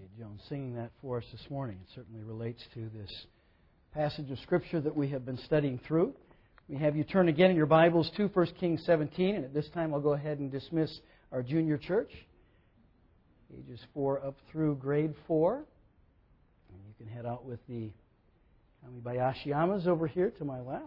Joan singing that for us this morning. It certainly relates to this passage of Scripture that we have been studying through. We have you turn again in your Bibles to 1 Kings 17, and at this time I'll go ahead and dismiss our junior church, ages 4 up through grade 4. And you can head out with the Kamibayashi-yamas over here to my left.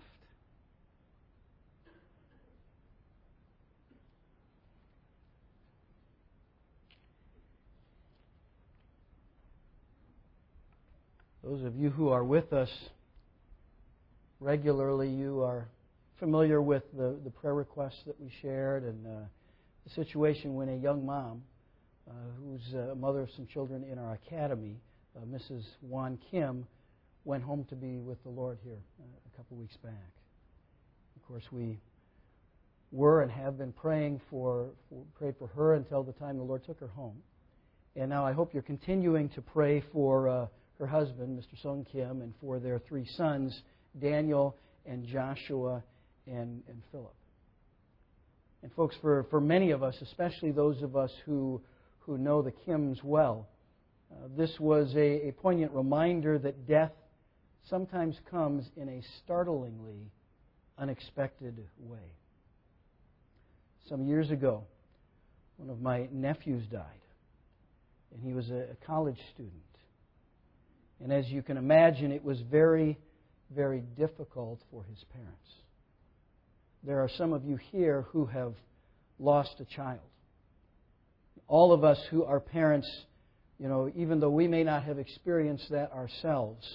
Those of you who are with us regularly, you are familiar with the prayer requests that we shared and the situation when a young mom, who's a mother of some children in our academy, Mrs. Wan Kim, went home to be with the Lord here a couple weeks back. Of course, we were and have been prayed for her until the time the Lord took her home. And now I hope you're continuing to pray for her husband, Mr. Sung Kim, and for their 3 sons, Daniel and Joshua and Philip. And folks, for many of us, especially those of us who know the Kims well, this was a poignant reminder that death sometimes comes in a startlingly unexpected way. Some years ago, one of my nephews died, and he was a college student. And as you can imagine, it was very, very difficult for his parents. There are some of you here who have lost a child. All of us who are parents, even though we may not have experienced that ourselves,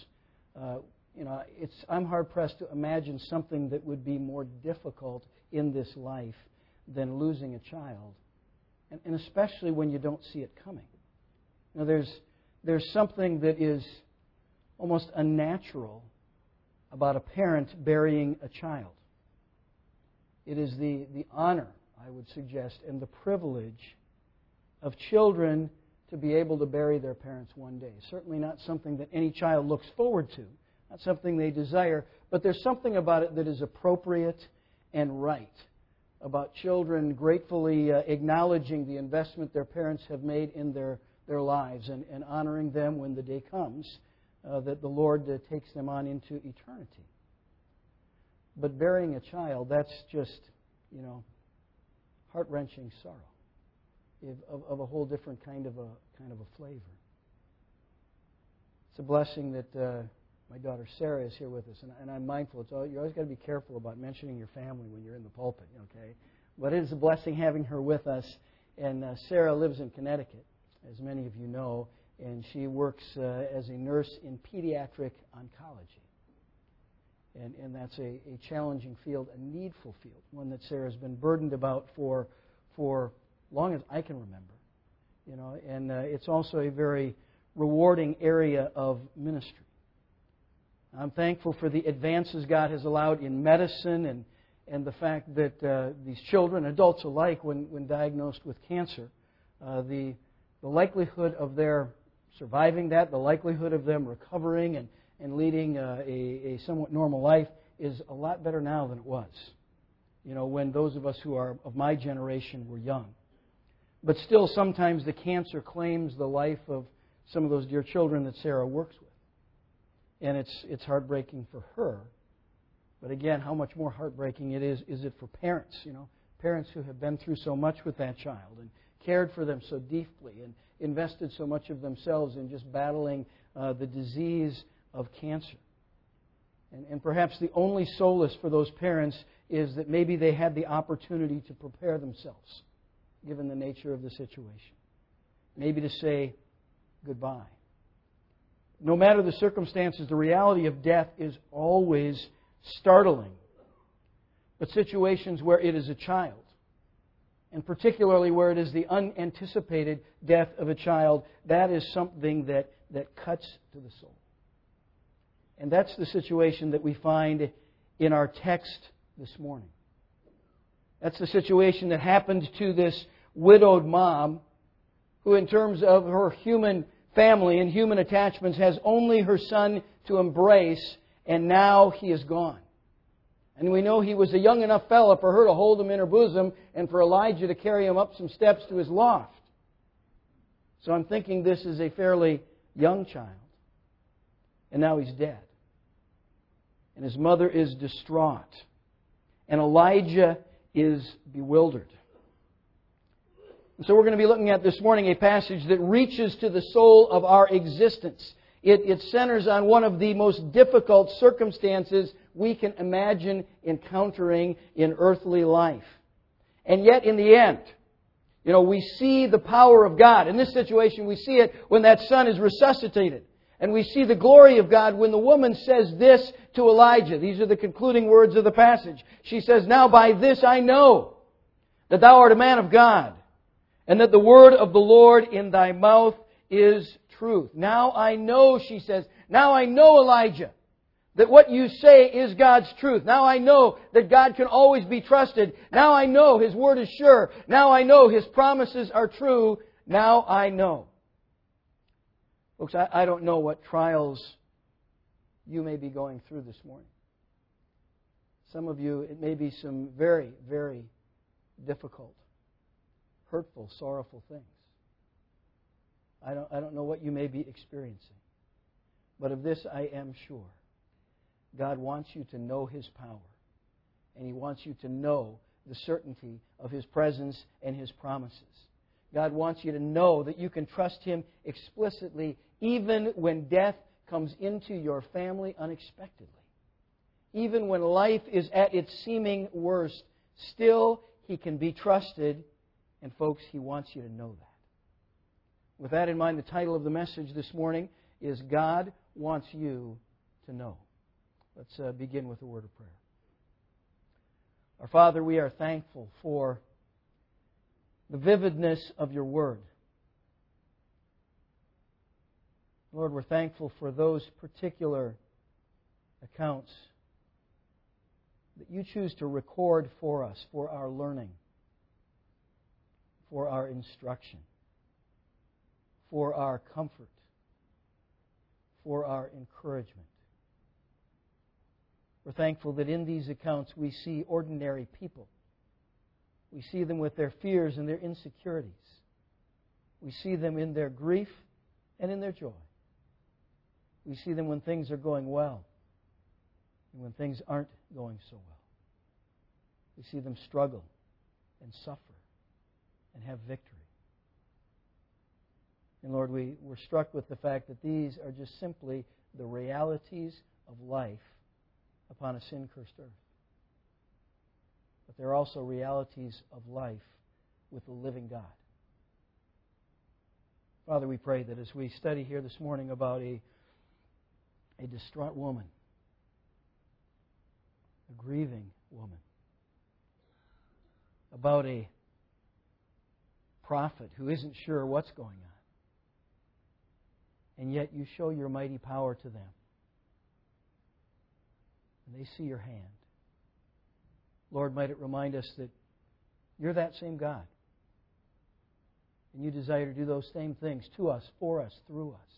I'm hard-pressed to imagine something that would be more difficult in this life than losing a child, and especially when you don't see it coming. There's something that is almost unnatural about a parent burying a child. It is the honor, I would suggest, and the privilege of children to be able to bury their parents one day. Certainly not something that any child looks forward to, not something they desire, but there's something about it that is appropriate and right, about children gratefully acknowledging the investment their parents have made in their lives and honoring them when the day comes that the Lord takes them on into eternity. But burying a child, that's just, heart-wrenching sorrow of a whole different kind of a flavor. It's a blessing that my daughter Sarah is here with us, and I'm mindful. You always got to be careful about mentioning your family when you're in the pulpit, okay? But it is a blessing having her with us, and Sarah lives in Connecticut, as many of you know, and she works as a nurse in pediatric oncology. And that's a challenging field, a needful field, one that Sarah's been burdened about for long as I can remember. And it's also a very rewarding area of ministry. I'm thankful for the advances God has allowed in medicine and the fact that these children, adults alike, when diagnosed with cancer, the likelihood of their surviving that, the likelihood of them recovering and leading a somewhat normal life is a lot better now than it was, when those of us who are of my generation were young. But still, sometimes the cancer claims the life of some of those dear children that Sarah works with. And it's heartbreaking for her. But again, how much more heartbreaking is it for parents, parents who have been through so much with that child and cared for them so deeply and invested so much of themselves in just battling the disease of cancer. And perhaps the only solace for those parents is that maybe they had the opportunity to prepare themselves, given the nature of the situation. Maybe to say goodbye. No matter the circumstances, the reality of death is always startling. But situations where it is a child, and particularly where it is the unanticipated death of a child, that is something that cuts to the soul. And that's the situation that we find in our text this morning. That's the situation that happened to this widowed mom who, in terms of her human family and human attachments, has only her son to embrace, and now he is gone. And we know he was a young enough fellow for her to hold him in her bosom and for Elijah to carry him up some steps to his loft. So I'm thinking this is a fairly young child. And now he's dead. And his mother is distraught. And Elijah is bewildered. And so we're going to be looking at this morning a passage that reaches to the soul of our existence. It centers on one of the most difficult circumstances we can imagine encountering in earthly life. And yet in the end, we see the power of God. In this situation, we see it when that son is resuscitated. And we see the glory of God when the woman says this to Elijah. These are the concluding words of the passage. She says, "Now by this I know that thou art a man of God, and that the word of the Lord in thy mouth is truth." Now I know, she says, now I know, Elijah, that what you say is God's truth. Now I know that God can always be trusted. Now I know His word is sure. Now I know His promises are true. Now I know. Folks, I don't know what trials you may be going through this morning. Some of you, it may be some very, very difficult, hurtful, sorrowful things. I don't know what you may be experiencing. But of this I am sure. God wants you to know His power. And He wants you to know the certainty of His presence and His promises. God wants you to know that you can trust Him explicitly even when death comes into your family unexpectedly. Even when life is at its seeming worst, still He can be trusted. And folks, He wants you to know that. With that in mind, the title of the message this morning is God Wants You to Know. Let's begin with a word of prayer. Our Father, we are thankful for the vividness of Your Word. Lord, we're thankful for those particular accounts that You choose to record for us, for our learning, for our instruction, for our comfort, for our encouragement. We're thankful that in these accounts we see ordinary people. We see them with their fears and their insecurities. We see them in their grief and in their joy. We see them when things are going well and when things aren't going so well. We see them struggle and suffer and have victory. And Lord, we're struck with the fact that these are just simply the realities of life upon a sin-cursed earth. But they're also realities of life with the living God. Father, we pray that as we study here this morning about a distraught woman, a grieving woman, about a prophet who isn't sure what's going on, and yet You show Your mighty power to them. And they see Your hand. Lord, might it remind us that You're that same God. And You desire to do those same things to us, for us, through us.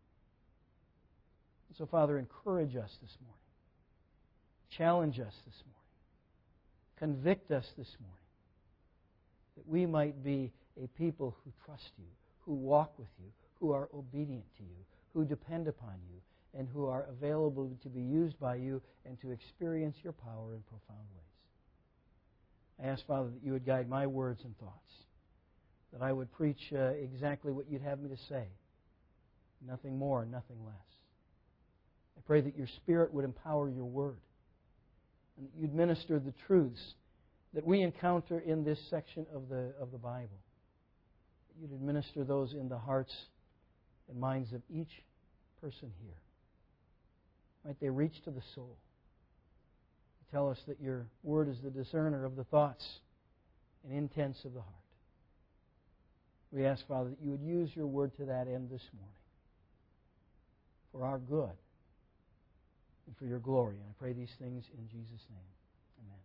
And so, Father, encourage us this morning. Challenge us this morning. Convict us this morning. That we might be a people who trust You, who walk with You, who are obedient to You, who depend upon You, and who are available to be used by You and to experience Your power in profound ways. I ask, Father, that You would guide my words and thoughts, that I would preach exactly what You'd have me to say, nothing more, nothing less. I pray that Your Spirit would empower Your Word, and that You'd minister the truths that we encounter in this section of the Bible. That You'd administer those in the hearts and minds of each person here. Might they reach to the soul. Tell us that Your Word is the discerner of the thoughts and intents of the heart. We ask, Father, that You would use Your Word to that end this morning for our good and for Your glory. And I pray these things in Jesus' name. Amen.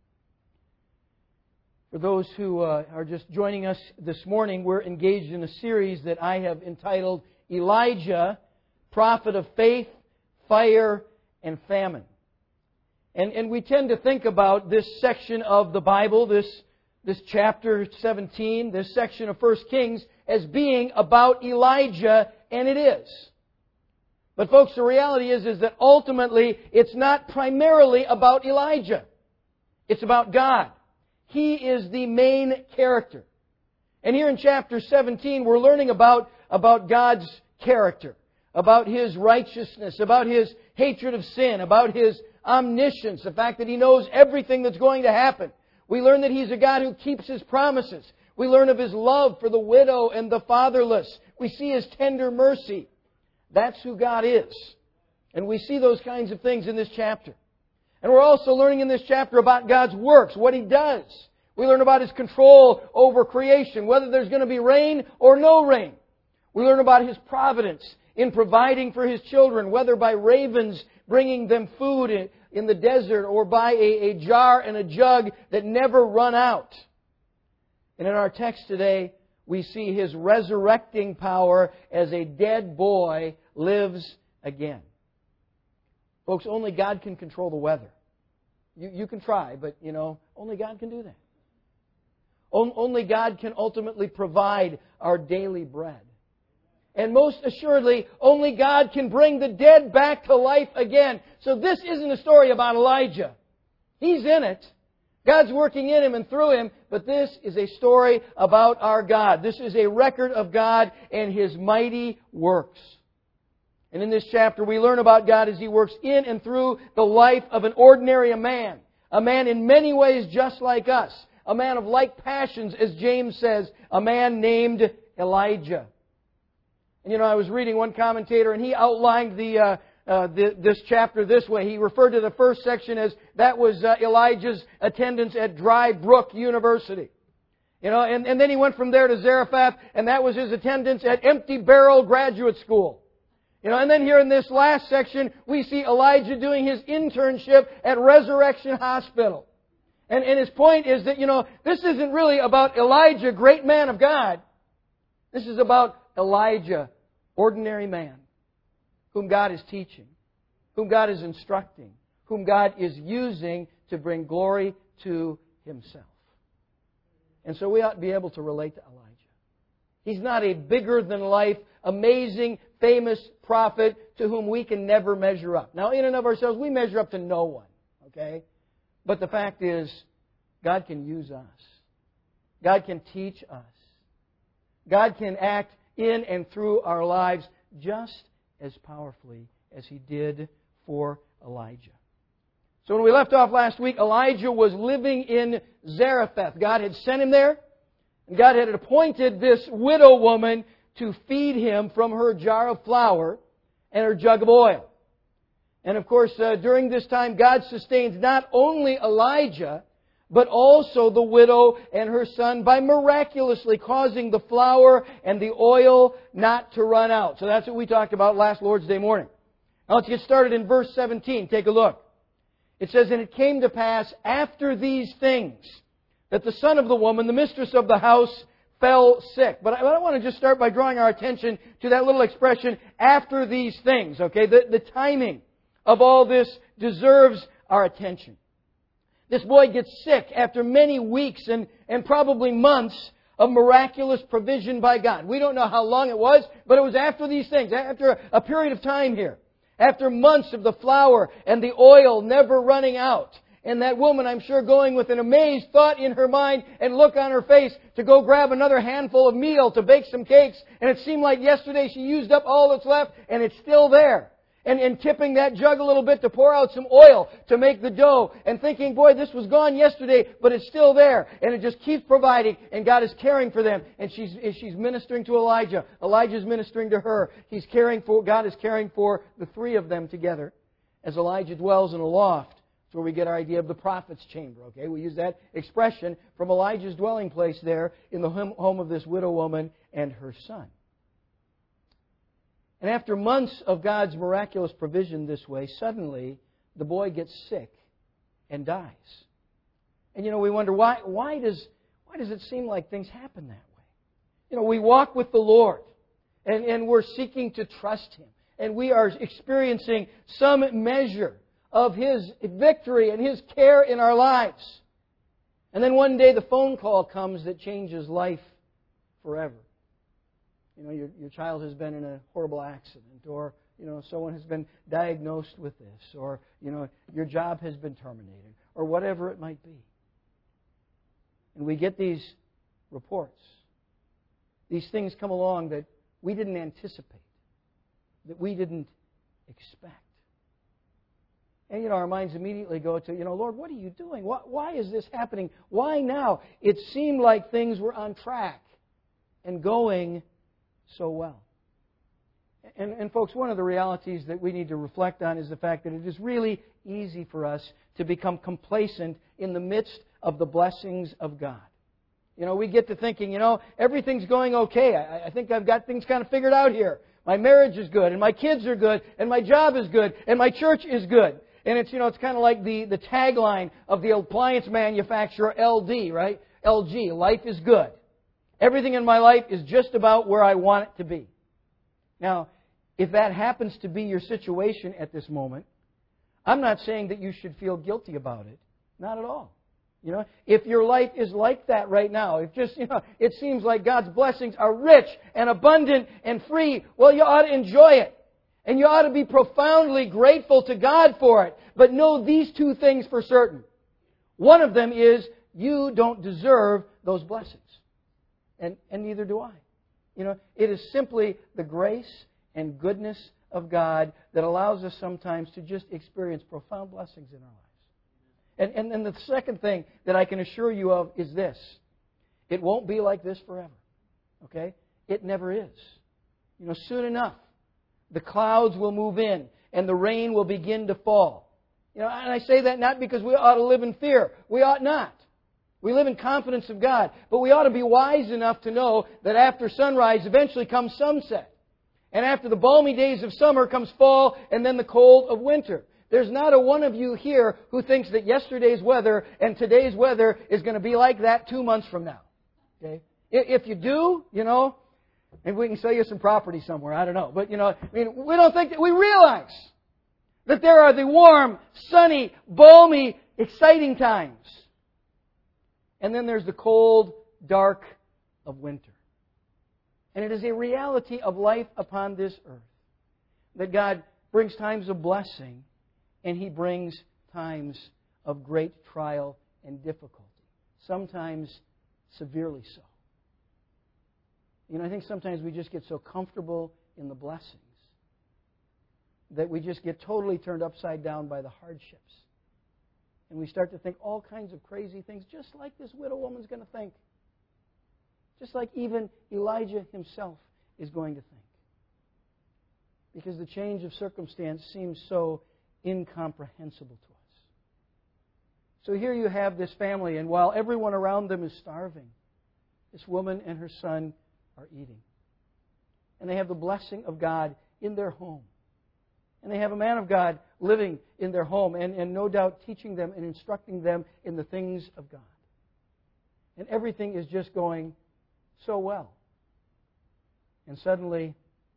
For those who are just joining us this morning, we're engaged in a series that I have entitled Elijah, Prophet of Faith, Fire, and Famine. And we tend to think about this section of the Bible, this this chapter 17, this section of 1 Kings, as being about Elijah, and it is. But folks, the reality is that ultimately it's not primarily about Elijah. It's about God. He is the main character. And here in chapter 17, we're learning about God's character, about His righteousness, about His hatred of sin, about His omniscience, the fact that He knows everything that's going to happen. We learn that He's a God who keeps His promises. We learn of His love for the widow and the fatherless. We see His tender mercy. That's who God is. And we see those kinds of things in this chapter. And we're also learning in this chapter about God's works, what He does. We learn about His control over creation, whether there's going to be rain or no rain. We learn about His providence in providing for His children, whether by ravens bringing them food in the desert or by a jar and a jug that never run out. And in our text today, we see His resurrecting power as a dead boy lives again. Folks, only God can control the weather. You can try, but, only God can do that. Only God can ultimately provide our daily bread. And most assuredly, only God can bring the dead back to life again. So this isn't a story about Elijah. He's in it. God's working in him and through him, but this is a story about our God. This is a record of God and His mighty works. And in this chapter, we learn about God as He works in and through the life of an ordinary man. A man in many ways just like us. A man of like passions, as James says. A man named Elijah. And I was reading one commentator, and he outlined this chapter this way. He referred to the first section as that was Elijah's attendance at Dry Brook University. And then he went from there to Zarephath, and that was his attendance at Empty Barrel Graduate School. And then here in this last section, we see Elijah doing his internship at Resurrection Hospital. And his point is that, this isn't really about Elijah, great man of God. This is about Elijah, ordinary man, whom God is teaching, whom God is instructing, whom God is using to bring glory to Himself. And so we ought to be able to relate to Elijah. He's not a bigger-than-life, amazing, famous prophet to whom we can never measure up. Now, in and of ourselves, we measure up to no one, okay? But the fact is, God can use us. God can teach us. God can act in and through our lives just as powerfully as He did for Elijah. So when we left off last week, Elijah was living in Zarephath. God had sent him there, and God had appointed this widow woman to feed him from her jar of flour and her jug of oil. And of course, during this time, God sustains not only Elijah, but also the widow and her son by miraculously causing the flour and the oil not to run out. So that's what we talked about last Lord's Day morning. Now let's get started in verse 17. Take a look. It says, "And it came to pass after these things that the son of the woman, the mistress of the house, fell sick." But I want to just start by drawing our attention to that little expression, "after these things." Okay, the timing of all this deserves our attention. This boy gets sick after many weeks and probably months of miraculous provision by God. We don't know how long it was, but it was after these things, after a period of time here. After months of the flour and the oil never running out. And that woman, I'm sure, going with an amazed thought in her mind and look on her face to go grab another handful of meal to bake some cakes. And it seemed like yesterday she used up all that's left and it's still there. And tipping that jug a little bit to pour out some oil to make the dough. And thinking, boy, this was gone yesterday, but it's still there. And it just keeps providing. And God is caring for them. And she's ministering to Elijah. Elijah's ministering to her. God is caring for the three of them together. As Elijah dwells in a loft. That's where we get our idea of the prophet's chamber. Okay, we use that expression from Elijah's dwelling place there in the home of this widow woman and her son. And after months of God's miraculous provision this way, suddenly the boy gets sick and dies. And we wonder why does it seem like things happen that way? We walk with the Lord and we're seeking to trust Him, and we are experiencing some measure of His victory and His care in our lives. And then one day the phone call comes that changes life forever. Your child has been in a horrible accident, or someone has been diagnosed with this, or your job has been terminated, or whatever it might be. And we get these reports. These things come along that we didn't anticipate, that we didn't expect. And our minds immediately go to, Lord, what are you doing? Why is this happening? Why now? It seemed like things were on track and going so well. And folks, one of the realities that we need to reflect on is the fact that it is really easy for us to become complacent in the midst of the blessings of God. We get to thinking, everything's going okay. I think I've got things kind of figured out here. My marriage is good, and my kids are good, and my job is good, and my church is good. And it's kind of like the tagline of the appliance manufacturer LG, right? LG, life is good. Everything in my life is just about where I want it to be. Now, if that happens to be your situation at this moment, I'm not saying that you should feel guilty about it. Not at all. If your life is like that right now, if just, it seems like God's blessings are rich and abundant and free, well, you ought to enjoy it. And you ought to be profoundly grateful to God for it. But know these two things for certain. One of them is you don't deserve those blessings. And neither do I. It is simply the grace and goodness of God that allows us sometimes to just experience profound blessings in our lives. And the second thing that I can assure you of is this. It won't be like this forever. Okay? It never is. Soon enough, the clouds will move in and the rain will begin to fall. And I say that not because we ought to live in fear. We ought not. We live in confidence of God. But we ought to be wise enough to know that after sunrise eventually comes sunset. And after the balmy days of summer comes fall and then the cold of winter. There's not a one of you here who thinks that yesterday's weather and today's weather is going to be like that 2 months from now. Okay? If you do, maybe we can sell you some property somewhere. I don't know. But, we don't think that we realize that there are the warm, sunny, balmy, exciting times. And then there's the cold, dark of winter. And it is a reality of life upon this earth that God brings times of blessing and He brings times of great trial and difficulty, sometimes severely so. I think sometimes we just get so comfortable in the blessings that we just get totally turned upside down by the hardships. And we start to think all kinds of crazy things, just like this widow woman's going to think. Just like even Elijah himself is going to think. Because the change of circumstance seems so incomprehensible to us. So here you have this family, and while everyone around them is starving, this woman and her son are eating. And they have the blessing of God in their home. And they have a man of God living in their home and no doubt teaching them and instructing them in the things of God. And everything is just going so well. And suddenly,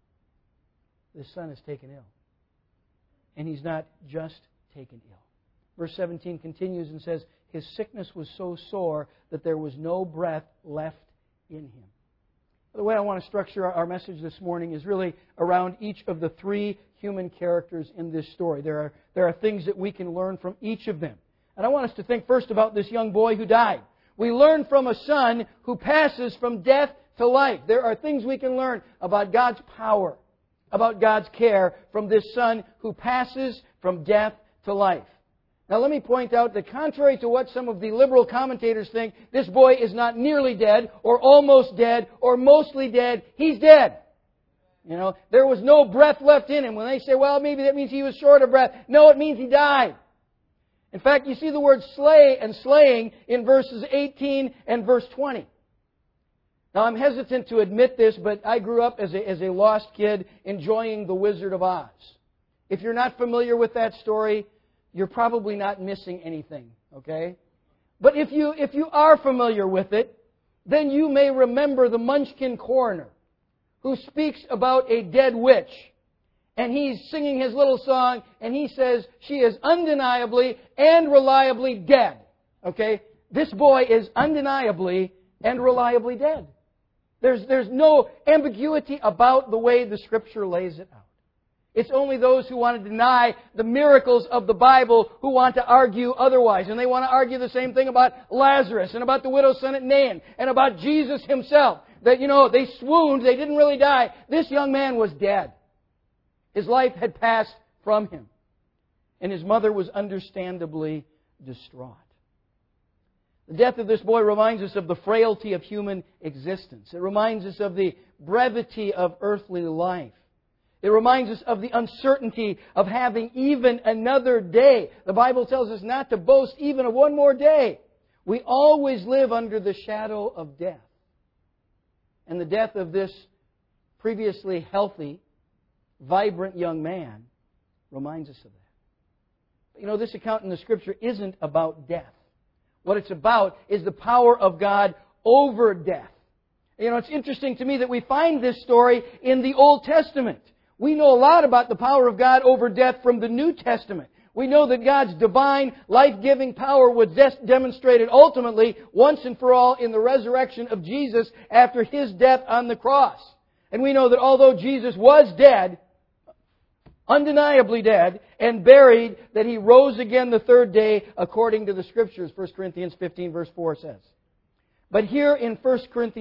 this son is taken ill. And he's not just taken ill. Verse 17 continues and says, his sickness was so sore that there was no breath left in him. The way I want to structure our message this morning is really around each of the three human characters in this story. There are things that we can learn from each of them. And I want us to think first about this young boy who died. We learn from a son who passes from death to life. There are things we can learn about God's power, about God's care from this son who passes from death to life. Now let me point out that contrary to what some of the liberal commentators think, this boy is not nearly dead, or almost dead, or mostly dead. He's dead. There was no breath left in him. When they say, well, maybe that means he was short of breath. No, it means he died. In fact, you see the word slay and slaying in verses 18 and verse 20. Now, I'm hesitant to admit this, but I grew up as a lost kid enjoying The Wizard of Oz. If you're not familiar with that story, you're probably not missing anything, okay? But if you are familiar with it, then you may remember the Munchkin coroner who speaks about a dead witch. And he's singing his little song, and he says, she is undeniably and reliably dead. Okay? this boy is undeniably and reliably dead. There's no ambiguity about the way the Scripture lays it out. It's only those who want to deny the miracles of the Bible who want to argue otherwise. And they want to argue the same thing about Lazarus and about the widow's son at Nain and about Jesus Himself. That, they swooned, they didn't really die. This young man was dead. His life had passed from him. And his mother was understandably distraught. The death of this boy reminds us of the frailty of human existence. It reminds us of the brevity of earthly life. It reminds us of the uncertainty of having even another day. The Bible tells us not to boast even of one more day. We always live under the shadow of death. And the death of this previously healthy, vibrant young man reminds us of that. This account in the Scripture isn't about death. What it's about is the power of God over death. It's interesting to me that we find this story in the Old Testament. We know a lot about the power of God over death from the New Testament. We know that God's divine, life-giving power was demonstrated ultimately, once and for all, in the resurrection of Jesus after His death on the cross. And we know that although Jesus was dead, undeniably dead, and buried, that He rose again the third day according to the Scriptures, 1 Corinthians 15 verse 4 says. But here in 1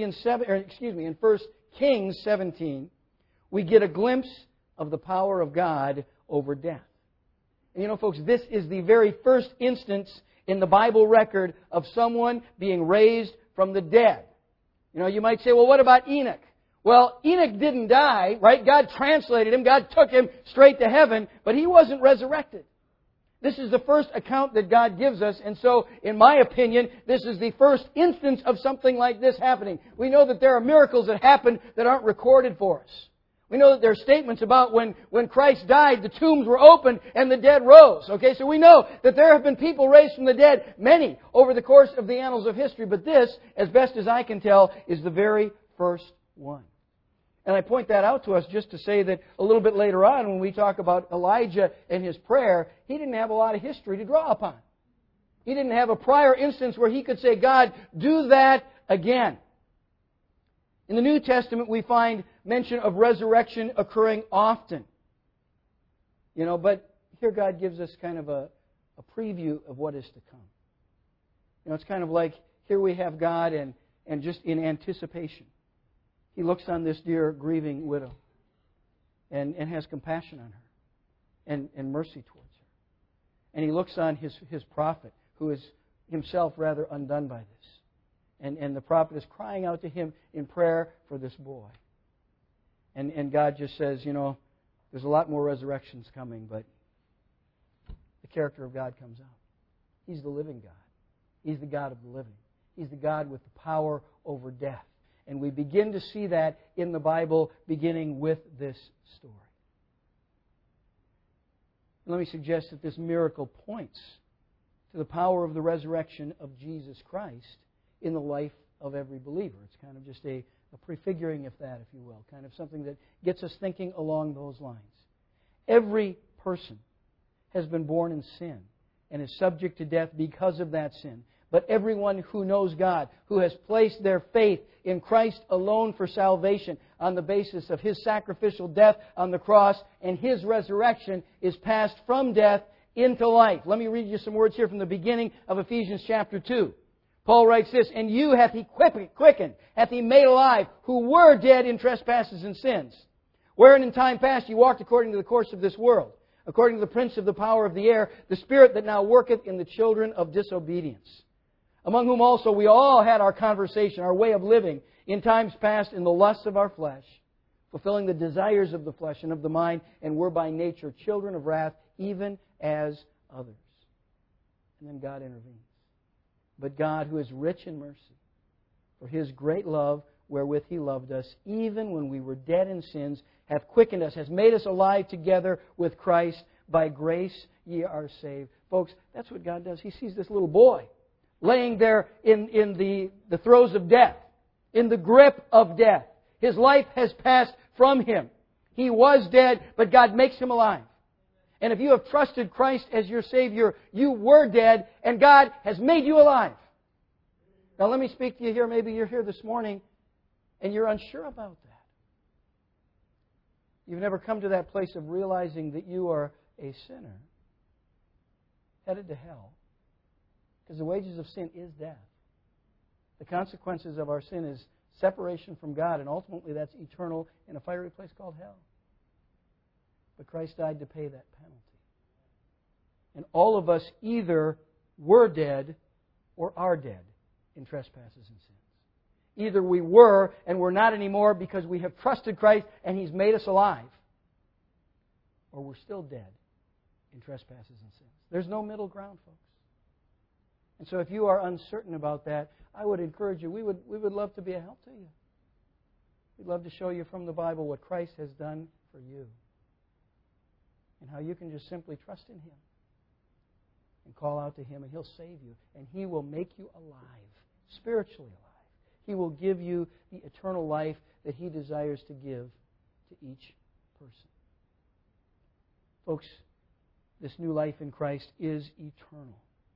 Kings 17, we get a glimpse of the power of God over death. And folks, this is the very first instance in the Bible record of someone being raised from the dead. You might say, well, what about Enoch? Well, Enoch didn't die, right? God translated him. God took him straight to heaven, but he wasn't resurrected. This is the first account that God gives us, and so, in my opinion, this is the first instance of something like this happening. We know that there are miracles that happen that aren't recorded for us. We know that there are statements about when Christ died, the tombs were opened and the dead rose. Okay, so we know that there have been people raised from the dead, many, over the course of the annals of history. But this, as best as I can tell, is the very first one. And I point that out to us just to say that a little bit later on, when we talk about Elijah and his prayer, he didn't have a lot of history to draw upon. He didn't have a prior instance where he could say, God, do that again. In the New Testament, we find mention of resurrection occurring often. But here God gives us kind of a preview of what is to come. It's kind of like here we have God and just in anticipation. He looks on this dear grieving widow and has compassion on her and mercy towards her. And He looks on his prophet, who is himself rather undone by this. And the prophet is crying out to him in prayer for this boy. And God just says, there's a lot more resurrections coming, but the character of God comes out. He's the living God. He's the God of the living. He's the God with the power over death. And we begin to see that in the Bible, beginning with this story. Let me suggest that this miracle points to the power of the resurrection of Jesus Christ in the life of every believer. It's kind of just a prefiguring of that, if you will, kind of something that gets us thinking along those lines. Every person has been born in sin and is subject to death because of that sin. But everyone who knows God, who has placed their faith in Christ alone for salvation on the basis of His sacrificial death on the cross and His resurrection, is passed from death into life. Let me read you some words here from the beginning of Ephesians chapter 2. Paul writes this, "And you hath He quickened, hath He made alive, who were dead in trespasses and sins, wherein in time past you walked according to the course of this world, according to the prince of the power of the air, the spirit that now worketh in the children of disobedience, among whom also we all had our conversation, our way of living, in times past in the lusts of our flesh, fulfilling the desires of the flesh and of the mind, and were by nature children of wrath, even as others." And then God intervenes. "But God, who is rich in mercy, for His great love wherewith He loved us, even when we were dead in sins, hath quickened us, has made us alive together with Christ. By grace ye are saved." Folks, that's what God does. He sees this little boy laying there in the throes of death, in the grip of death. His life has passed from him. He was dead, but God makes him alive. And if you have trusted Christ as your Savior, you were dead, and God has made you alive. Now let me speak to you here. Maybe you're here this morning and you're unsure about that. You've never come to that place of realizing that you are a sinner headed to hell. Because the wages of sin is death. The consequences of our sin is separation from God, and ultimately that's eternal in a fiery place called hell. But Christ died to pay that penalty. And all of us either were dead or are dead in trespasses and sins. Either we were and we're not anymore because we have trusted Christ and He's made us alive, or we're still dead in trespasses and sins. There's no middle ground, folks. And so if you are uncertain about that, I would encourage you, we would love to be a help to you. We'd love to show you from the Bible what Christ has done for you and how you can just simply trust in Him and call out to Him, and He'll save you, and He will make you alive, spiritually alive. He will give you the eternal life that He desires to give to each person. Folks, this new life in Christ is eternal.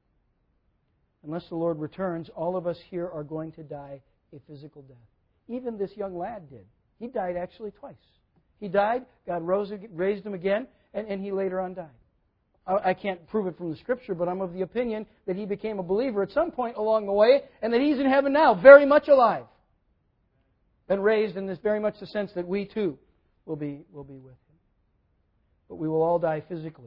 Unless the Lord returns, all of us here are going to die a physical death. Even this young lad did. He died actually twice. He died, God raised him again, and he later on died. I can't prove it from the Scripture, but I'm of the opinion that he became a believer at some point along the way, and that he's in heaven now, very much alive. Been raised in this very much the sense that we too will be with Him. But we will all die physically.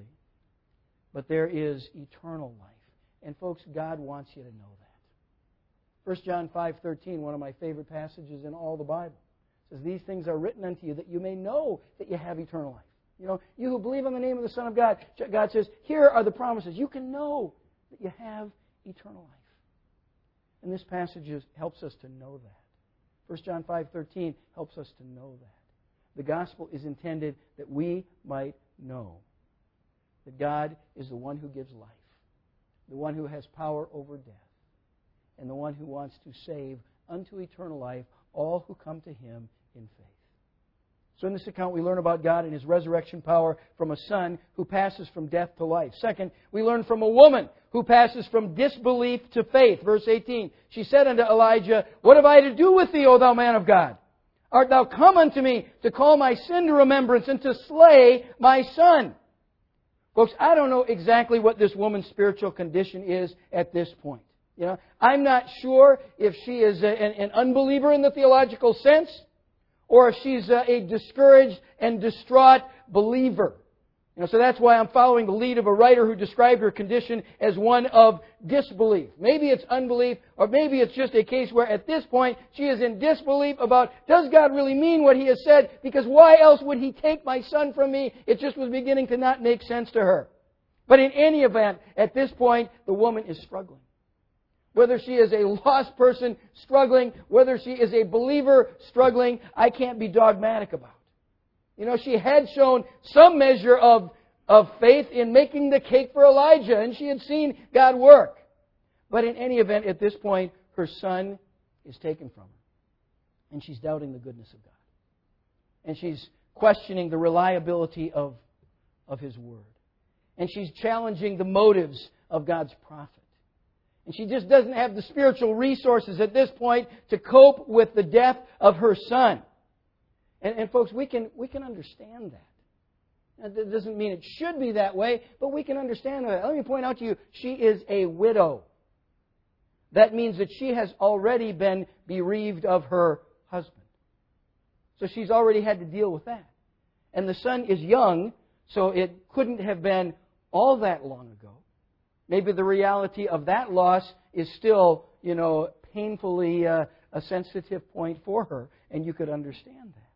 But there is eternal life. And folks, God wants you to know that. 1 John 5:13, one of my favorite passages in all the Bible, says, "These things are written unto you that you may know that you have eternal life." You know, you who believe on the name of the Son of God, God says, here are the promises. You can know that you have eternal life. And this passage helps us to know that. 1 John 5:13 helps us to know that. The gospel is intended that we might know that God is the one who gives life, the one who has power over death, and the one who wants to save unto eternal life all who come to Him in faith. So in this account, we learn about God and His resurrection power from a son who passes from death to life. Second, we learn from a woman who passes from disbelief to faith. Verse 18, she said unto Elijah, "What have I to do with thee, O thou man of God? Art thou come unto me to call my sin to remembrance and to slay my son?" Folks, I don't know exactly what this woman's spiritual condition is at this point. You know, I'm not sure if she is an unbeliever in the theological sense, or if she's a discouraged and distraught believer. You know, so that's why I'm following the lead of a writer who described her condition as one of disbelief. Maybe it's unbelief, or maybe it's just a case where at this point she is in disbelief about, does God really mean what He has said? Because why else would He take my son from me? It just was beginning to not make sense to her. But in any event, at this point, the woman is struggling. Whether she is a lost person struggling, whether she is a believer struggling, I can't be dogmatic about. You know, she had shown some measure of faith in making the cake for Elijah, and she had seen God work. But in any event, at this point, her son is taken from her. And she's doubting the goodness of God. And she's questioning the reliability of His Word. And she's challenging the motives of God's prophet. And she just doesn't have the spiritual resources at this point to cope with the death of her son. And folks, we can understand that. Now, that doesn't mean it should be that way, but we can understand that. Let me point out to you, she is a widow. That means that she has already been bereaved of her husband. So she's already had to deal with that. And the son is young, so it couldn't have been all that long ago. Maybe the reality of that loss is still, painfully a sensitive point for her, and you could understand that.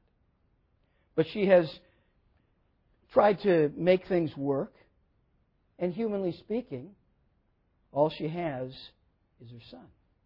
But she has tried to make things work, and humanly speaking, all she has is her son.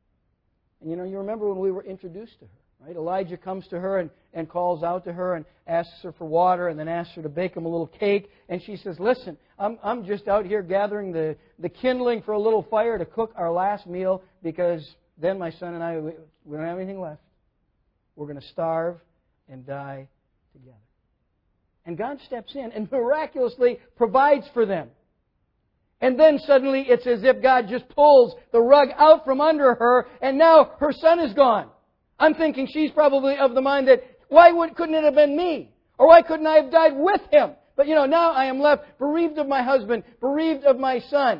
And you remember when we were introduced to her, right? Elijah comes to her and calls out to her and asks her for water and then asks her to bake him a little cake. And she says, "Listen, I'm just out here gathering the kindling for a little fire to cook our last meal, because then my son and I, we don't have anything left. We're going to starve and die together." And God steps in and miraculously provides for them. And then suddenly it's as if God just pulls the rug out from under her, and now her son is gone. I'm thinking she's probably of the mind that, couldn't it have been me? Or why couldn't I have died with him? But now I am left bereaved of my husband, bereaved of my son.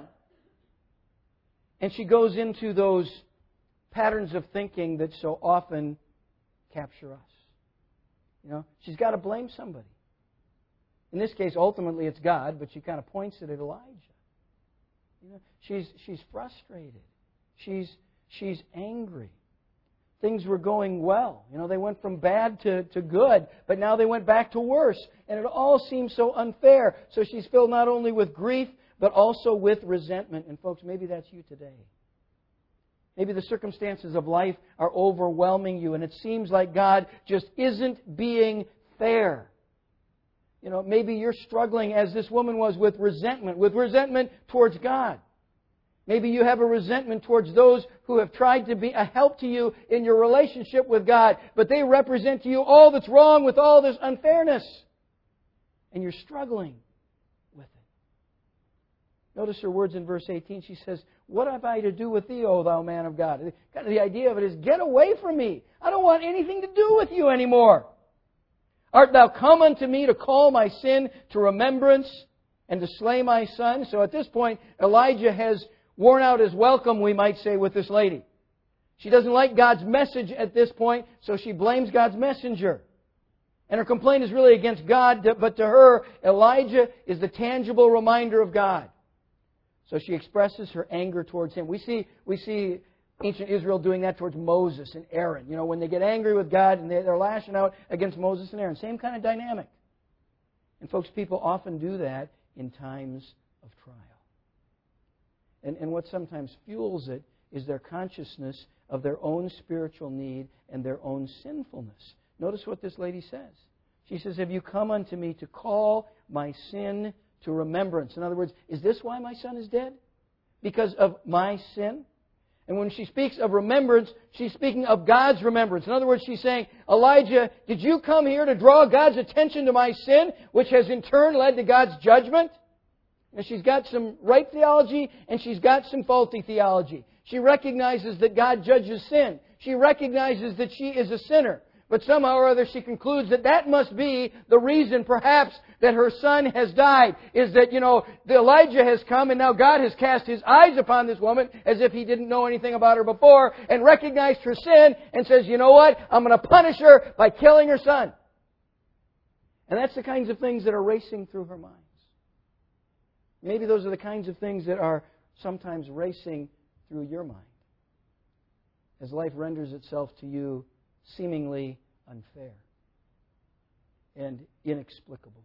And she goes into those patterns of thinking that so often capture us. She's got to blame somebody. In this case, ultimately it's God, but she kind of points it at Elijah. She's frustrated. She's angry. Things were going well. They went from bad to good, but now they went back to worse. And it all seems so unfair. So she's filled not only with grief, but also with resentment. And folks, maybe that's you today. Maybe the circumstances of life are overwhelming you, and it seems like God just isn't being fair. Maybe you're struggling, as this woman was, with resentment towards God. Maybe you have a resentment towards those who have tried to be a help to you in your relationship with God, but they represent to you all that's wrong with all this unfairness. And you're struggling with it. Notice her words in verse 18. She says, "What have I to do with thee, O thou man of God?" Kind of the idea of it is, get away from me. I don't want anything to do with you anymore. Art thou come unto me to call my sin to remembrance and to slay my son? So at this point, Elijah has worn out his welcome, we might say, with this lady. She doesn't like God's message at this point, so she blames God's messenger. And her complaint is really against God, but to her, Elijah is the tangible reminder of God. So she expresses her anger towards him. We see ancient Israel doing that towards Moses and Aaron. When they get angry with God and they're lashing out against Moses and Aaron. Same kind of dynamic. And folks, people often do that in times of trial. And what sometimes fuels it is their consciousness of their own spiritual need and their own sinfulness. Notice what this lady says. She says, "Have you come unto me to call my sin to remembrance?" In other words, is this why my son is dead? Because of my sin? And when she speaks of remembrance, she's speaking of God's remembrance. In other words, she's saying, Elijah, did you come here to draw God's attention to my sin, which has in turn led to God's judgment? And she's got some right theology and she's got some faulty theology. She recognizes that God judges sin. She recognizes that she is a sinner. But somehow or other she concludes that must be the reason perhaps that her son has died. Is that, the Elijah has come and now God has cast His eyes upon this woman as if He didn't know anything about her before and recognized her sin and says, you know what? I'm going to punish her by killing her son. And that's the kinds of things that are racing through her mind. Maybe those are the kinds of things that are sometimes racing through your mind as life renders itself to you seemingly unfair and inexplicable.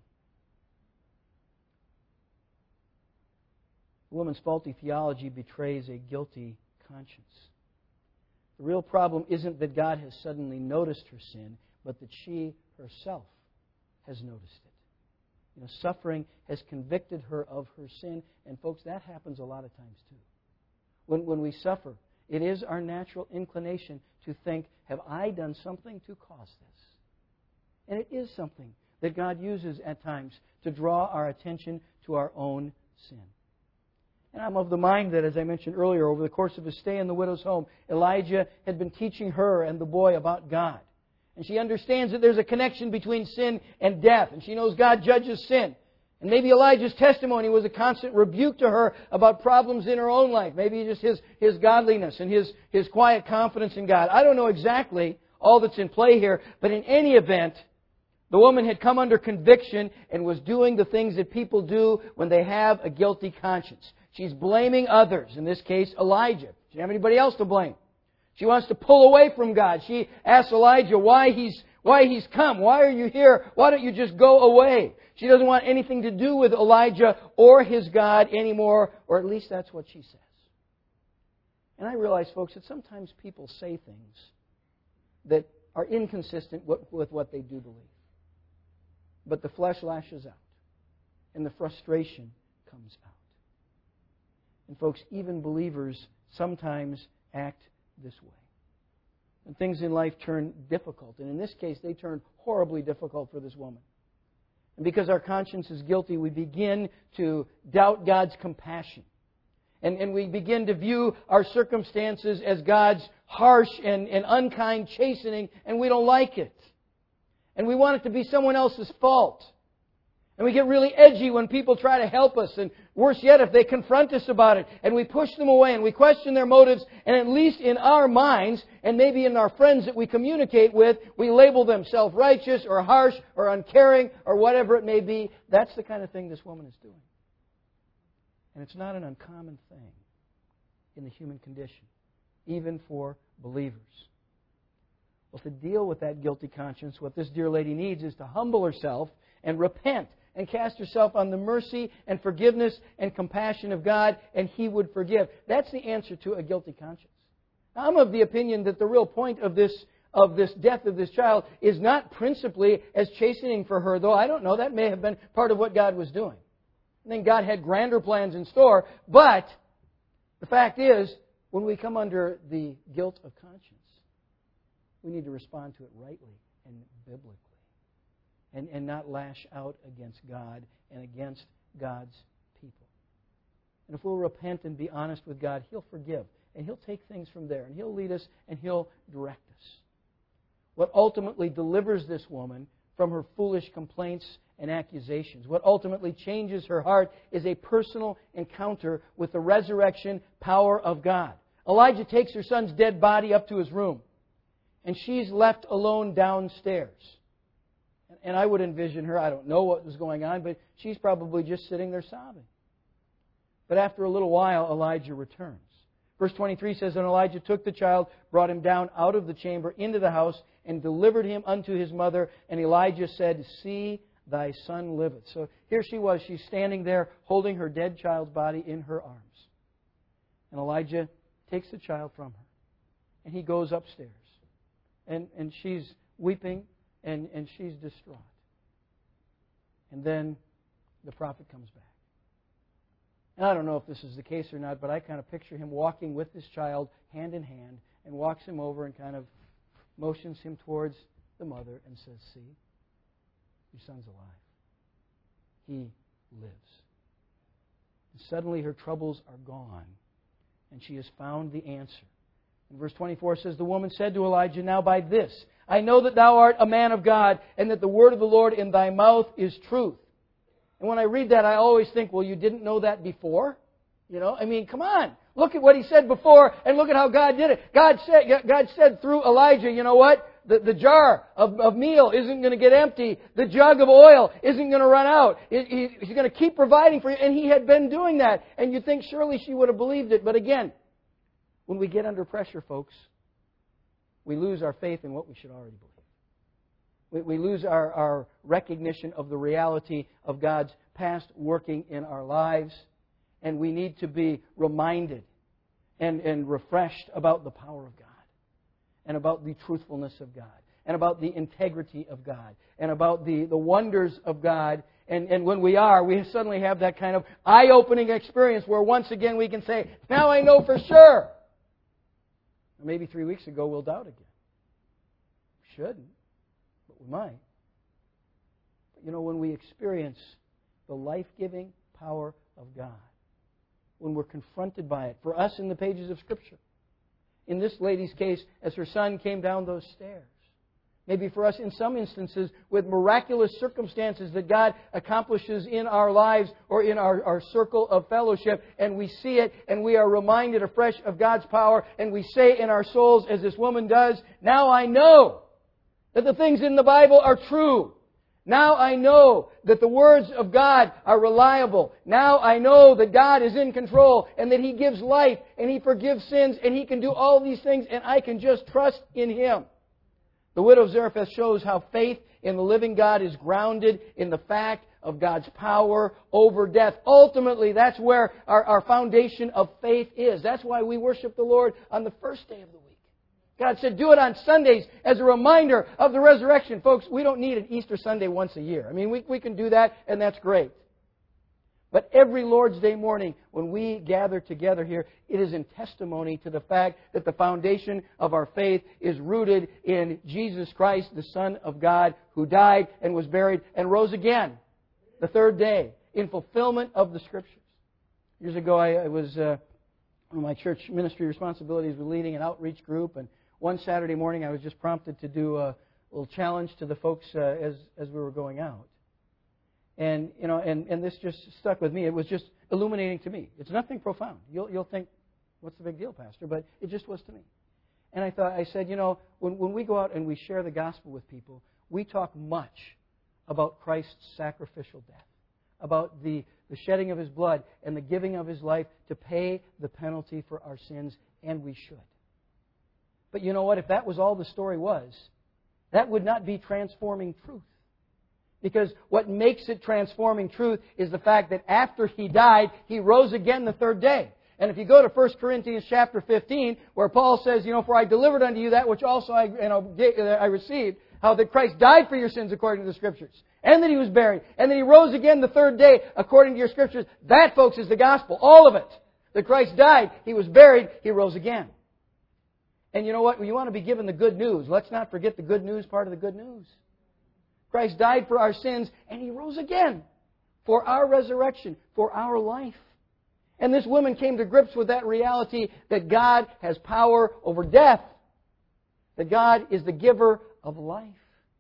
The woman's faulty theology betrays a guilty conscience. The real problem isn't that God has suddenly noticed her sin, but that she herself has noticed it. Suffering has convicted her of her sin. And folks, that happens a lot of times too. When we suffer, it is our natural inclination to think, have I done something to cause this? And it is something that God uses at times to draw our attention to our own sin. And I'm of the mind that, as I mentioned earlier, over the course of his stay in the widow's home, Elijah had been teaching her and the boy about God. And she understands that there's a connection between sin and death. And she knows God judges sin. And maybe Elijah's testimony was a constant rebuke to her about problems in her own life. Maybe just his godliness and his quiet confidence in God. I don't know exactly all that's in play here. But in any event, the woman had come under conviction and was doing the things that people do when they have a guilty conscience. She's blaming others. In this case, Elijah. She didn't have anybody else to blame. She wants to pull away from God. She asks Elijah why he's come. Why are you here? Why don't you just go away? She doesn't want anything to do with Elijah or his God anymore, or at least that's what she says. And I realize, folks, that sometimes people say things that are inconsistent with what they do believe. But the flesh lashes out, and the frustration comes out. And folks, even believers sometimes act this way. When things in life turn difficult, and in this case, they turn horribly difficult for this woman. And because our conscience is guilty, we begin to doubt God's compassion. And we begin to view our circumstances as God's harsh and unkind chastening, and we don't like it. And we want it to be someone else's fault. And we get really edgy when people try to help us, and worse yet, if they confront us about it, and we push them away, and we question their motives, and at least in our minds, and maybe in our friends that we communicate with, we label them self-righteous, or harsh, or uncaring, or whatever it may be. That's the kind of thing this woman is doing. And it's not an uncommon thing in the human condition, even for believers. Well, to deal with that guilty conscience, what this dear lady needs is to humble herself and repent and cast herself on the mercy and forgiveness and compassion of God, and He would forgive. That's the answer to a guilty conscience. Now, I'm of the opinion that the real point of this death of this child is not principally as chastening for her, though I don't know, that may have been part of what God was doing. I think God had grander plans in store, but the fact is, when we come under the guilt of conscience, we need to respond to it rightly and biblically, and not lash out against God and against God's people. And if we'll repent and be honest with God, He'll forgive, and He'll take things from there, and He'll lead us, and He'll direct us. What ultimately delivers this woman from her foolish complaints and accusations, what ultimately changes her heart, is a personal encounter with the resurrection power of God. Elijah takes her son's dead body up to his room, and she's left alone downstairs. And I would envision her, I don't know what was going on, but she's probably just sitting there sobbing. But after a little while, Elijah returns. Verse 23 says, "And Elijah took the child, brought him down out of the chamber into the house, and delivered him unto his mother. And Elijah said, See, thy son liveth." So here she was. She's standing there holding her dead child's body in her arms. And Elijah takes the child from her. And he goes upstairs. And she's weeping and she's distraught. And then the prophet comes back. And I don't know if this is the case or not, but I kind of picture him walking with this child hand in hand and walks him over and kind of motions him towards the mother and says, "See, your son's alive. He lives." And suddenly her troubles are gone, and she has found the answer. And verse 24 says, "The woman said to Elijah, Now by this I know that thou art a man of God, and that the word of the Lord in thy mouth is truth." And when I read that, I always think, well, you didn't know that before? You know, I mean, come on. Look at what he said before, and look at how God did it. God said through Elijah, you know what? The jar of meal isn't going to get empty. The jug of oil isn't going to run out. He's going to keep providing for you. And He had been doing that. And you'd think surely she would have believed it. But again, when we get under pressure, folks, we lose our faith in what we should already believe. We lose our recognition of the reality of God's past working in our lives. And we need to be reminded and refreshed about the power of God, and about the truthfulness of God, and about the integrity of God, and about the wonders of God. And when we suddenly have that kind of eye-opening experience where once again we can say, now I know for sure. Or maybe 3 weeks ago we'll doubt again. We shouldn't, but we might. But you know, when we experience the life-giving power of God, when we're confronted by it, for us in the pages of Scripture, in this lady's case, as her son came down those stairs. Maybe for us in some instances with miraculous circumstances that God accomplishes in our lives or in our circle of fellowship, and we see it and we are reminded afresh of God's power, and we say in our souls, as this woman does, now I know that the things in the Bible are true. Now I know that the words of God are reliable. Now I know that God is in control and that He gives life and He forgives sins and He can do all these things, and I can just trust in Him. The widow of Zarephath shows how faith in the living God is grounded in the fact of God's power over death. Ultimately, that's where our foundation of faith is. That's why we worship the Lord on the first day of the week. God said, do it on Sundays as a reminder of the resurrection. Folks, we don't need an Easter Sunday once a year. I mean, we can do that, and that's great. But every Lord's Day morning, when we gather together here, it is in testimony to the fact that the foundation of our faith is rooted in Jesus Christ, the Son of God, who died and was buried and rose again the third day in fulfillment of the Scriptures. Years ago, I was one of my church ministry responsibilities was leading an outreach group, and one Saturday morning I was just prompted to do a little challenge to the folks as we were going out. And this just stuck with me. It was just illuminating to me. It's nothing profound. You'll think, what's the big deal, Pastor? But it just was to me. And I said, when we go out and we share the gospel with people, we talk much about Christ's sacrificial death, about the shedding of His blood and the giving of His life to pay the penalty for our sins, and we should. But you know what? If that was all the story was, that would not be transforming truth. Because what makes it transforming truth is the fact that after He died, He rose again the third day. And if you go to 1 Corinthians chapter 15, where Paul says, for I delivered unto you that which also I received, how that Christ died for your sins according to the Scriptures, and that He was buried, and that He rose again the third day according to your Scriptures. That, folks, is the gospel. All of it. That Christ died, He was buried, He rose again. And you know what? You want to be given the good news. Let's not forget the good news part of the good news. Christ died for our sins, and He rose again for our resurrection, for our life. And this woman came to grips with that reality that God has power over death, that God is the giver of life.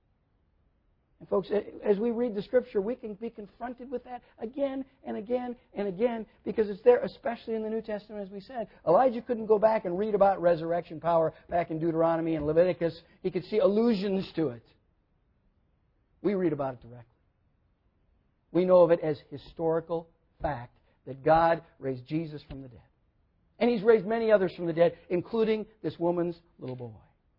And folks, as we read the Scripture, we can be confronted with that again and again and again, because it's there, especially in the New Testament, as we said. Elijah couldn't go back and read about resurrection power back in Deuteronomy and Leviticus. He could see allusions to it. We read about it directly. We know of it as historical fact that God raised Jesus from the dead. And He's raised many others from the dead, including this woman's little boy.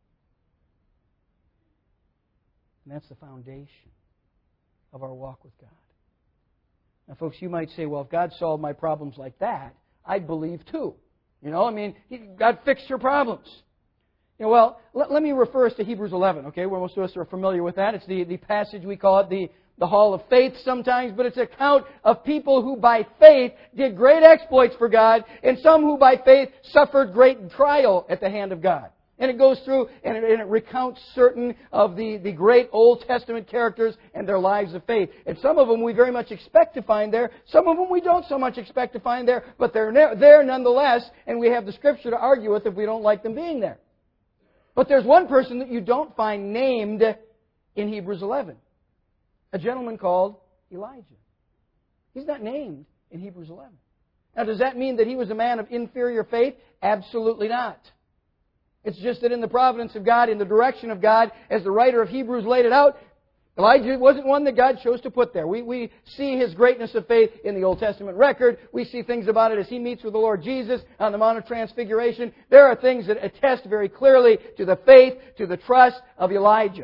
And that's the foundation of our walk with God. Now, folks, you might say, well, if God solved my problems like that, I'd believe too. God fixed your problems. Well, let me refer us to Hebrews 11, okay, where most of us are familiar with that. It's the passage, we call it the Hall of Faith sometimes, but it's an account of people who by faith did great exploits for God, and some who by faith suffered great trial at the hand of God. And it goes through and it recounts certain of the great Old Testament characters and their lives of faith. And some of them we very much expect to find there. Some of them we don't so much expect to find there, but they're there nonetheless, and we have the Scripture to argue with if we don't like them being there. But there's one person that you don't find named in Hebrews 11. A gentleman called Elijah. He's not named in Hebrews 11. Now, does that mean that he was a man of inferior faith? Absolutely not. It's just that in the providence of God, in the direction of God, as the writer of Hebrews laid it out, Elijah wasn't one that God chose to put there. We see his greatness of faith in the Old Testament record. We see things about it as he meets with the Lord Jesus on the Mount of Transfiguration. There are things that attest very clearly to the faith, to the trust of Elijah.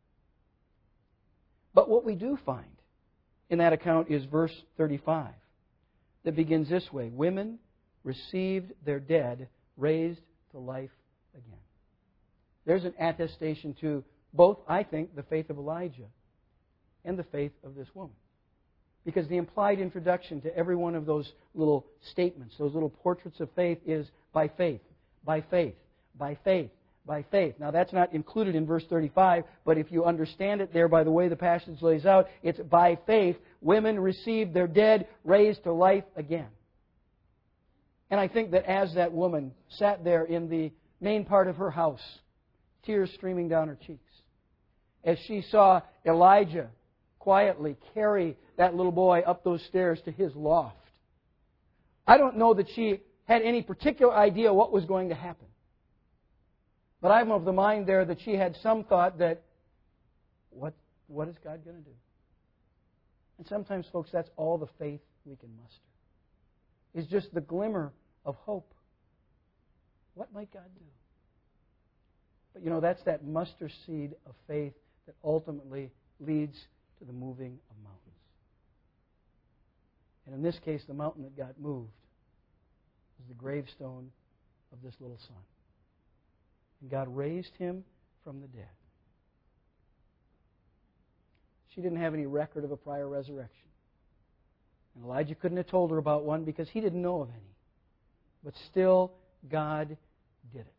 But what we do find in that account is verse 35 that begins this way. Women received their dead raised to life again. There's an attestation to both, I think, the faith of Elijah and the faith of this woman. Because the implied introduction to every one of those little statements, those little portraits of faith, is by faith, by faith, by faith, by faith. Now, that's not included in verse 35, but if you understand it there by the way the passage lays out, it's by faith, women received their dead raised to life again. And I think that as that woman sat there in the main part of her house, tears streaming down her cheeks, as she saw Elijah quietly carry that little boy up those stairs to his loft, I don't know that she had any particular idea what was going to happen. But I'm of the mind there that she had some thought that, what is God going to do? And sometimes, folks, that's all the faith we can muster. Is just the glimmer of hope. What might God do? But that's that mustard seed of faith that ultimately leads to the moving of mountains. And in this case, the mountain that got moved was the gravestone of this little son. And God raised him from the dead. She didn't have any record of a prior resurrection. And Elijah couldn't have told her about one because he didn't know of any. But still, God did it.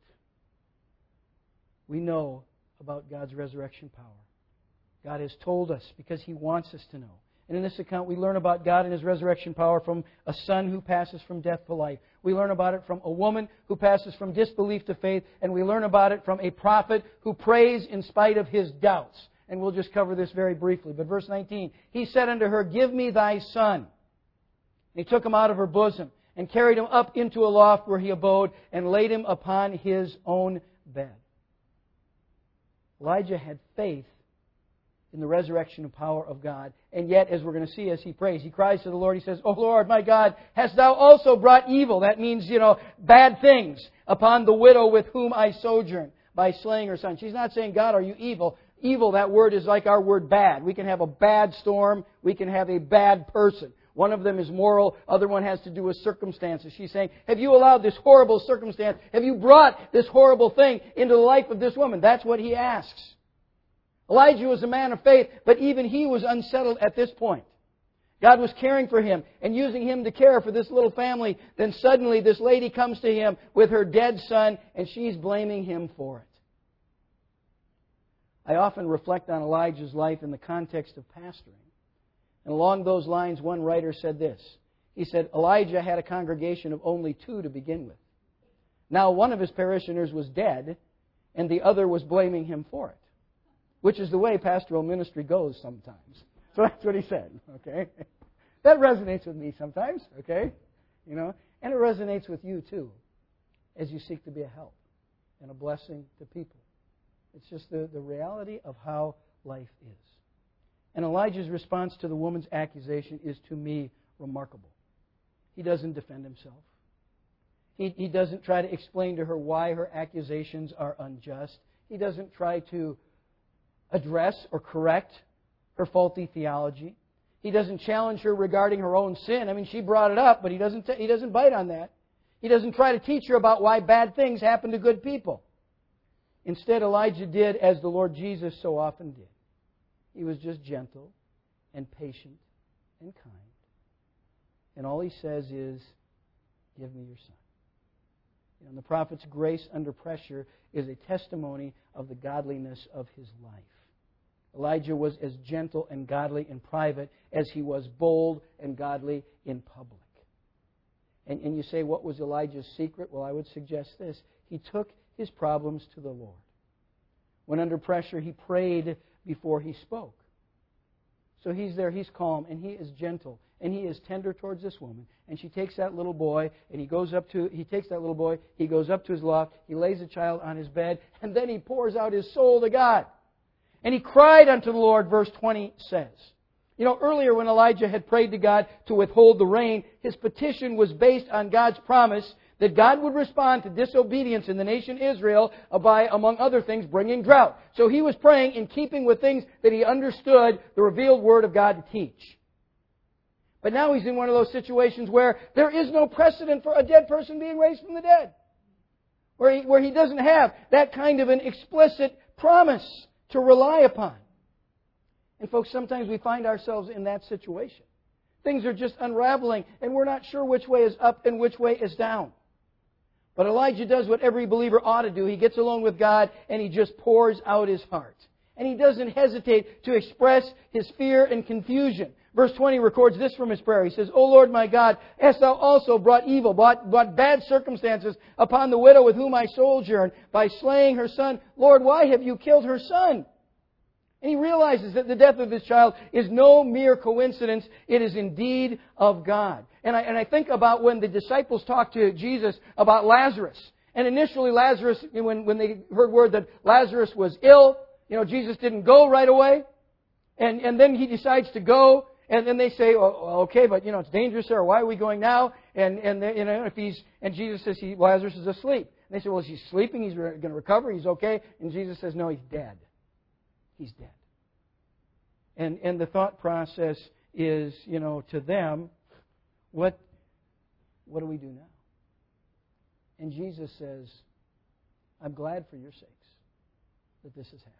We know about God's resurrection power. God has told us because He wants us to know. And in this account, we learn about God and His resurrection power from a son who passes from death to life. We learn about it from a woman who passes from disbelief to faith. And we learn about it from a prophet who prays in spite of his doubts. And we'll just cover this very briefly. But verse 19, he said unto her, Give me thy son. And he took him out of her bosom and carried him up into a loft where he abode and laid him upon his own bed. Elijah had faith in the resurrection power of God. And yet, as we're going to see as he prays, he cries to the Lord. He says, O Lord, my God, hast thou also brought evil? That means, bad things upon the widow with whom I sojourn by slaying her son. She's not saying, God, are you evil? Evil, that word is like our word bad. We can have a bad storm. We can have a bad person. One of them is moral. Other one has to do with circumstances. She's saying, have you allowed this horrible circumstance? Have you brought this horrible thing into the life of this woman? That's what he asks. Elijah was a man of faith, but even he was unsettled at this point. God was caring for him and using him to care for this little family. Then suddenly this lady comes to him with her dead son, and she's blaming him for it. I often reflect on Elijah's life in the context of pastoring. And along those lines, one writer said this. He said, Elijah had a congregation of only 2 to begin with. Now one of his parishioners was dead, and the other was blaming him for it. Which is the way pastoral ministry goes sometimes. So that's what he said, okay? That resonates with me sometimes, okay? And it resonates with you too, as you seek to be a help and a blessing to people. It's just the reality of how life is. And Elijah's response to the woman's accusation is, to me, remarkable. He doesn't defend himself. He doesn't try to explain to her why her accusations are unjust. He doesn't try to address or correct her faulty theology. He doesn't challenge her regarding her own sin. I mean, she brought it up, but he doesn't bite on that. He doesn't try to teach her about why bad things happen to good people. Instead, Elijah did as the Lord Jesus so often did. He was just gentle and patient and kind. And all he says is, give me your son. And the prophet's grace under pressure is a testimony of the godliness of his life. Elijah was as gentle and godly in private as he was bold and godly in public. And you say, what was Elijah's secret? Well, I would suggest this. He took his problems to the Lord. When under pressure, he prayed before he spoke. So he's there, he's calm, and he is gentle, and he is tender towards this woman. And she takes that little boy, and he goes up to his loft, he lays the child on his bed, and then he pours out his soul to God. And he cried unto the Lord, verse 20 says. Earlier when Elijah had prayed to God to withhold the rain, his petition was based on God's promise that God would respond to disobedience in the nation Israel by, among other things, bringing drought. So he was praying in keeping with things that he understood the revealed Word of God to teach. But now he's in one of those situations where there is no precedent for a dead person being raised from the dead. Where he doesn't have that kind of an explicit promise to rely upon. And folks, sometimes we find ourselves in that situation. Things are just unraveling, and we're not sure which way is up and which way is down. But Elijah does what every believer ought to do. He gets alone with God, and he just pours out his heart. And he doesn't hesitate to express his fear and confusion. Verse 20 records this from his prayer. He says, O Lord my God, hast thou also brought evil, brought bad circumstances upon the widow with whom I sojourn by slaying her son? Lord, why have you killed her son? And he realizes that the death of his child is no mere coincidence. It is indeed of God. And I think about when the disciples talked to Jesus about Lazarus. And initially Lazarus, when they heard word that Lazarus was ill, Jesus didn't go right away. And then he decides to go. And then they say, oh, okay, but it's dangerous, sir. Why are we going now? And Jesus says Lazarus is asleep. And they say, well, is he sleeping? He's going to recover. He's okay. And Jesus says, no, he's dead. He's dead. And the thought process is, to them, what do we do now? And Jesus says, I'm glad for your sakes that this has happened.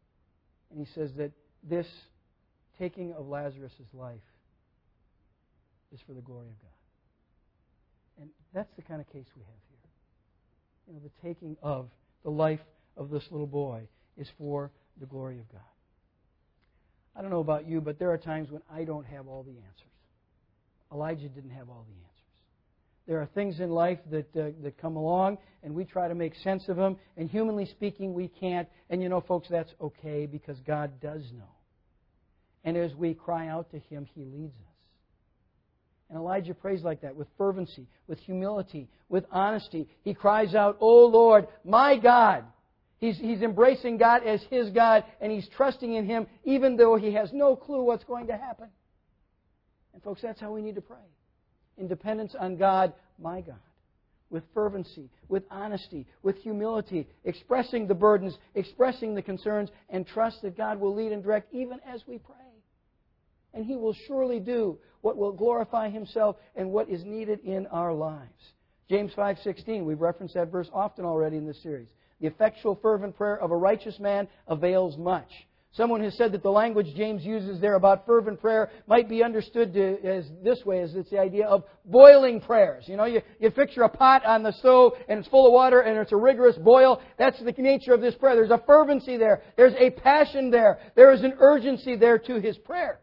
And he says that this taking of Lazarus' life is for the glory of God. And that's the kind of case we have here. You know, the taking of the life of this little boy is for the glory of God. I don't know about you, but there are times when I don't have all the answers. Elijah didn't have all the answers. There are things in life that come along, and we try to make sense of them, and humanly speaking, we can't. And you know, folks, that's okay, because God does know. And as we cry out to Him, He leads us. And Elijah prays like that, with fervency, with humility, with honesty. He cries out, "O Lord, my God." He's embracing God as his God, and he's trusting in Him even though he has no clue what's going to happen. And folks, that's how we need to pray. In dependence on God, my God. With fervency, with honesty, with humility, expressing the burdens, expressing the concerns, and trust that God will lead and direct even as we pray. And He will surely do what will glorify Himself and what is needed in our lives. James 5:16, we've referenced that verse often already in this series. The effectual fervent prayer of a righteous man avails much. Someone has said that the language James uses there about fervent prayer might be understood as this way, as it's the idea of boiling prayers. You know, you picture a pot on the stove and it's full of water and it's a rigorous boil. That's the nature of this prayer. There's a fervency there. There's a passion there. There is an urgency there to his prayer.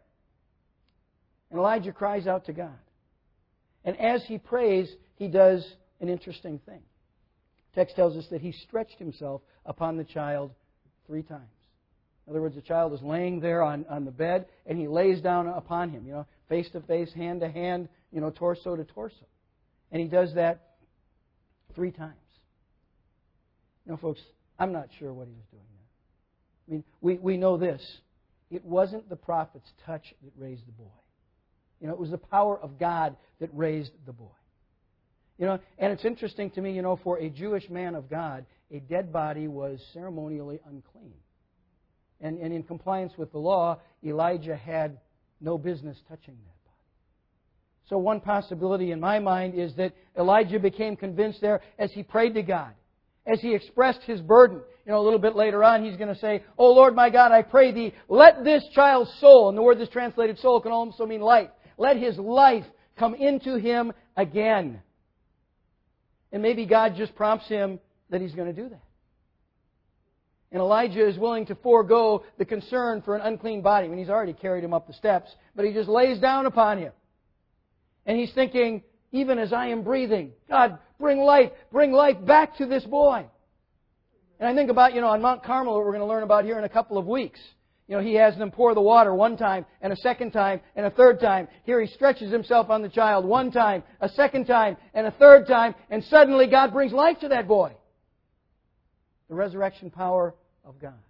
And Elijah cries out to God. And as he prays, he does an interesting thing. The text tells us that he stretched himself upon the child 3 times. In other words, the child is laying there on the bed, and he lays down upon him, face to face, hand to hand, torso to torso. And he does that 3 times. Folks, I'm not sure what he was doing there. I mean, we know this. It wasn't the prophet's touch that raised the boy. It was the power of God that raised the boy. And it's interesting to me, for a Jewish man of God, a dead body was ceremonially unclean. And in compliance with the law, Elijah had no business touching that body. So one possibility in my mind is that Elijah became convinced there as he prayed to God, as he expressed his burden. A little bit later on, he's going to say, "O Lord my God, I pray Thee, let this child's soul," and the word that's translated soul can also mean life, "let his life come into him again." And maybe God just prompts him that he's going to do that. And Elijah is willing to forego the concern for an unclean body. I mean, he's already carried him up the steps, but he just lays down upon him. And he's thinking, even as I am breathing, God, bring life back to this boy. And I think about, on Mount Carmel, what we're going to learn about here in a couple of weeks. He has them pour the water 1 time, and a 2nd time, and a 3rd time. Here he stretches himself on the child 1 time, a 2nd time, and a 3rd time, and suddenly God brings life to that boy. The resurrection power of God.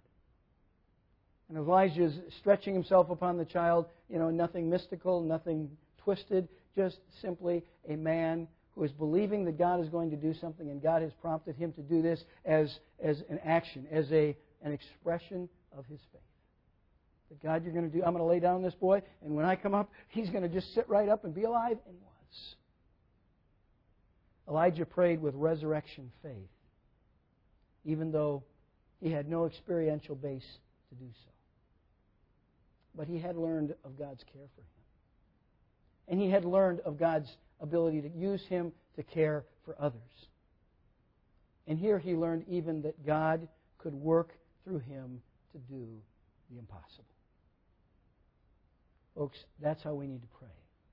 And Elijah is stretching himself upon the child, nothing mystical, nothing twisted, just simply a man who is believing that God is going to do something, and God has prompted him to do this as an action, as an expression of his faith. That God, I'm going to lay down this boy, and when I come up, he's going to just sit right up and be alive, and was. Elijah prayed with resurrection faith, even though he had no experiential base to do so. But he had learned of God's care for him. And he had learned of God's ability to use him to care for others. And here he learned even that God could work through him to do the impossible. Folks, that's how we need to pray.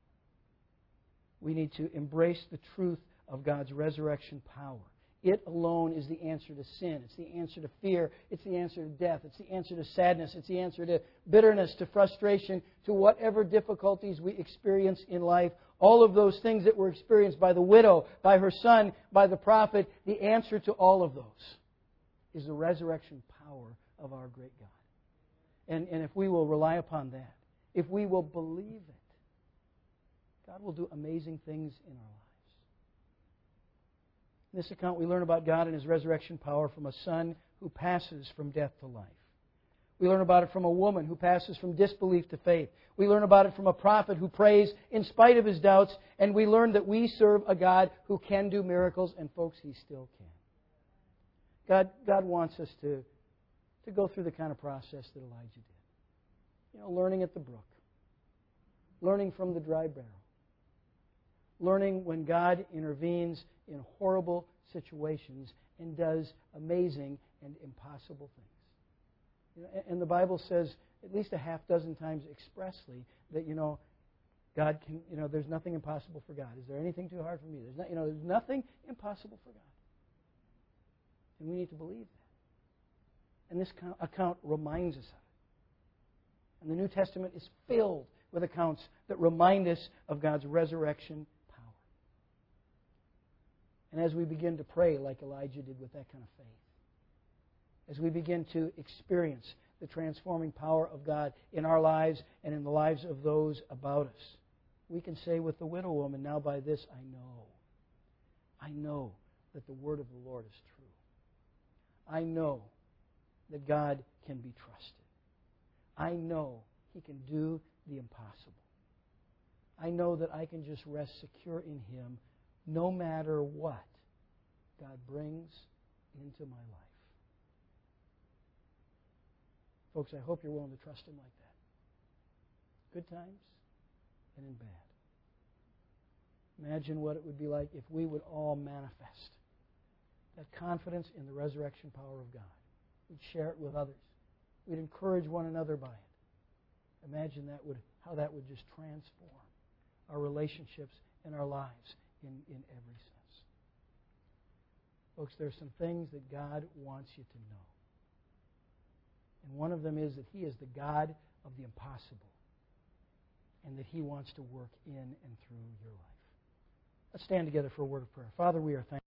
We need to embrace the truth of God's resurrection power. It alone is the answer to sin. It's the answer to fear. It's the answer to death. It's the answer to sadness. It's the answer to bitterness, to frustration, to whatever difficulties we experience in life. All of those things that were experienced by the widow, by her son, by the prophet, the answer to all of those is the resurrection power of our great God. And if we will rely upon that, if we will believe it, God will do amazing things in our lives. In this account, we learn about God and His resurrection power from a son who passes from death to life. We learn about it from a woman who passes from disbelief to faith. We learn about it from a prophet who prays in spite of his doubts. And we learn that we serve a God who can do miracles. And folks, He still can. God wants us to go through the kind of process that Elijah did. Learning at the brook. Learning from the dry barrel. Learning when God intervenes in horrible situations and does amazing and impossible things. And the Bible says at least a half dozen times expressly that, God can, there's nothing impossible for God. Is there anything too hard for me? There's nothing impossible for God. And we need to believe that. And this account reminds us of it. And the New Testament is filled with accounts that remind us of God's resurrection power. And as we begin to pray like Elijah did with that kind of faith, as we begin to experience the transforming power of God in our lives and in the lives of those about us, we can say with the widow woman, now by this I know that the word of the Lord is true. I know that God can be trusted. I know He can do the impossible. I know that I can just rest secure in Him no matter what God brings into my life. Folks, I hope you're willing to trust Him like that. Good times and in bad. Imagine what it would be like if we would all manifest that confidence in the resurrection power of God. We'd share it with others. We'd encourage one another by it. Imagine how that would just transform our relationships and our lives in every sense. Folks, there are some things that God wants you to know. And one of them is that He is the God of the impossible, and that He wants to work in and through your life. Let's stand together for a word of prayer. Father, we are thankful.